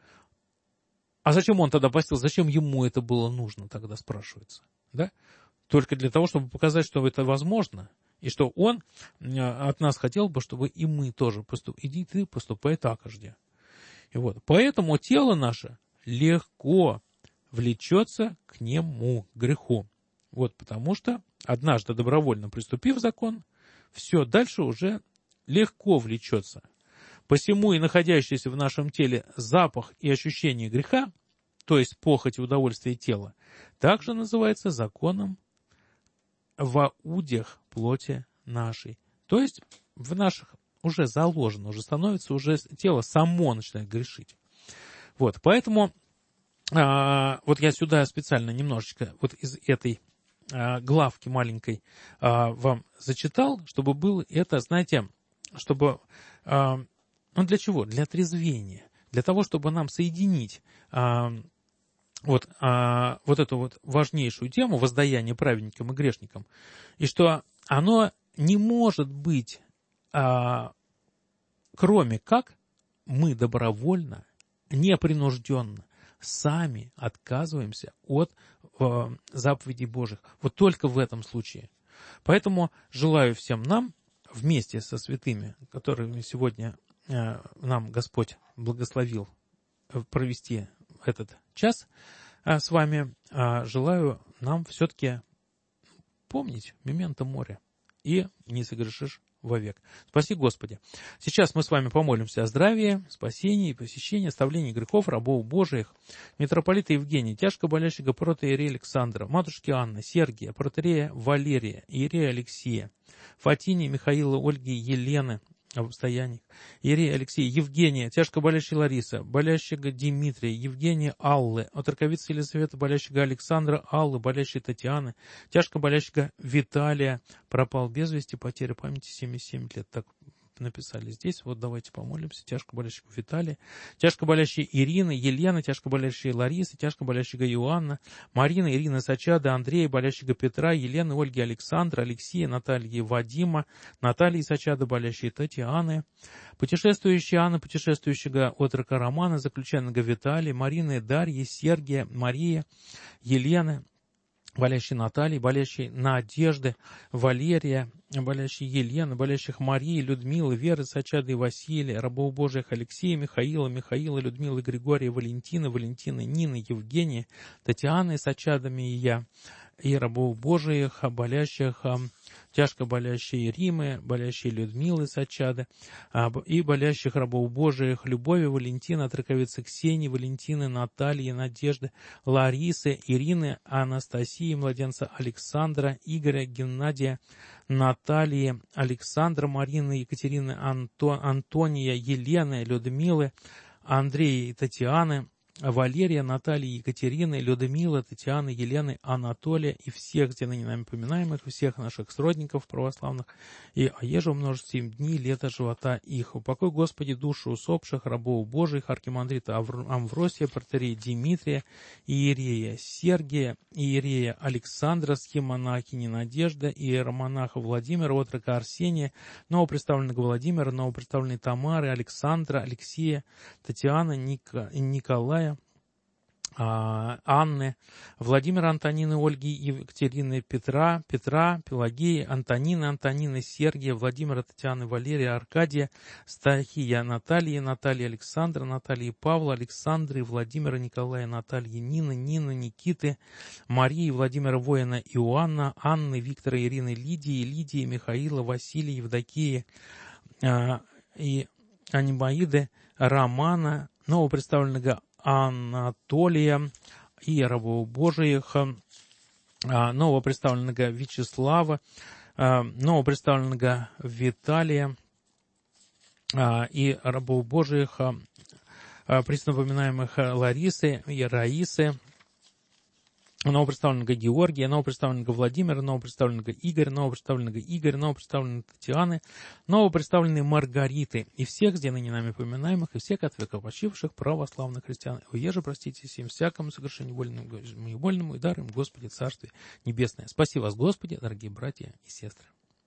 А зачем он тогда постился? Зачем ему это было нужно, тогда спрашивается. Да? Только для того, чтобы показать, что это возможно, и что он от нас хотел бы, чтобы и мы тоже поступили. Иди ты, поступай так же. И вот. Поэтому тело наше легко влечется к нему, к греху. Вот потому что, однажды добровольно приступив закон, все, дальше уже легко влечется. Посему и находящийся в нашем теле запах и ощущение греха, то есть похоть и удовольствие тела, также называется законом во удях плоти нашей. То есть в наших уже заложено, уже становится, уже тело само начинает грешить. Вот, поэтому вот я сюда специально немножечко вот из этой главки маленькой вам зачитал, чтобы было это, знаете, чтобы... для чего? Для отрезвения. Для того, чтобы нам соединить вот эту вот важнейшую тему воздаяния праведникам и грешникам. И что оно не может быть, кроме как мы добровольно, непринужденно, сами отказываемся от заповедей Божьих. Вот только в этом случае. Поэтому желаю всем нам, вместе со святыми, которыми сегодня нам Господь благословил провести этот час с вами, желаю нам все-таки помнить мементо мори и не согрешишь вовек. Спаси Господи. Сейчас мы с вами помолимся о здравии, спасении, посещении, оставлении грехов рабов Божиих, митрополита Евгения, тяжко болящего протоиерея Александра, матушки Анны, Сергия, протоиерея Валерия, иерея Алексея, Фатини, Михаила, Ольги, Елены, об обстояниях, иерея Алексея, Евгения, тяжко болящая Лариса, болящего Дмитрия, Евгения Аллы, отроковицы Елизавета, болящего Александра, Аллы, болящей Татьяны, тяжко болящего Виталия, пропал без вести, потеря памяти 77 лет, так написали здесь, вот давайте помолимся, тяжко болящего Виталия, тяжко болящая Ирина, Елена, тяжко болящая Лариса, тяжко болящего Иоанна, Марина, Ирина Сачада, Андрея, болящего Петра, Елены, Ольги, Александра, Алексея, Натальи, Вадима, Натальи Сачада, болящей Татьяны, путешествующая Анна, путешествующего отрока Романа, заключенного Виталия, Марины, Дарьи, Сергия, Мария, Елены, болящей Натальи, болящей Надежды, Валерия, болящей Елены, болящих Марии, Людмилы, Веры, Сачады и Василия, рабов Божиих Алексея, Михаила, Людмилы, Григория, Валентины, Нины, Евгения, Татьяны с Сачадами и я, и рабов Божиих, болящих, тяжко болящей Римы, болящей Людмилы Сачады, и болящих рабов Божиих Любови, Валентина, отроковицы Ксении, Валентины, Натальи, Надежды, Ларисы, Ирины, Анастасии, младенца Александра, Игоря, Геннадия, Натальи, Александра, Марины, Екатерины, Антония, Елены, Людмилы, Андрея и Татьяны, Валерия, Натальи, Екатерины, Людмилы, Татьяны, Елены, Анатолия и всех здесь ныне нами поминаемых, всех наших сродников православных, и оеже умножить им дни, лета живота их. Упокой, Господи, души усопших, рабов Божиих, архимандрита Амвросия, протоиерея Дмитрия, иерея Сергия, иерея Александра, схимонахини Надежда, иеромонаха Владимира, отрока Арсения, новопредставленного Владимира, новопредставленной Тамары, Александра, Алексея, Татьяны, Николая, Анны, Владимира, Антонины, Ольги, Екатерины, Петра, Пелагеи, Антонины, Сергия, Владимира, Татьяны, Валерия, Аркадия, Стахия, Натальи, Александра, Натальи, Павла, Александры, Владимира, Николая, Натальи, Нины, Никиты, Марии, Владимира, воина, Иоанна, Анны, Виктора, Ирины, Лидии, Михаила, Василия, Евдокии и Анимаиды, Романа, новопредставленного Анатолия и рабов Божиих, новопредставленного Вячеслава, новопредставленного Виталия и рабов Божиих, пресновоминаемых Ларисы и Раисы, новопредставленного Георгия, новопредставленного Владимира, новопредставленного Игоря, новопредставленной Татьяны, новопредставленной Маргариты и всех здесь ныне нами поминаемых и всех от века почивших православных христиан. Уеже простите всем всякому согрешению вольному и даруем Господи Царствие Небесное. Спаси вас, Господи, дорогие братья и сестры.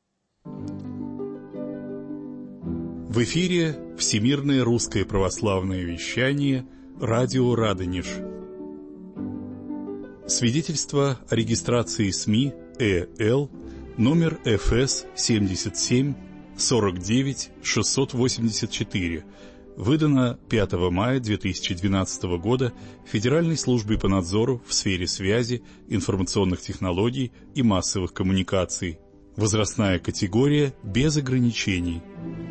В эфире Всемирное русское православное вещание «Радио Радонеж». Свидетельство о регистрации СМИ ЭЛ номер ФС 77 49 684, выдано 5 мая 2012 года Федеральной службой по надзору в сфере связи, информационных технологий и массовых коммуникаций. Возрастная категория без ограничений.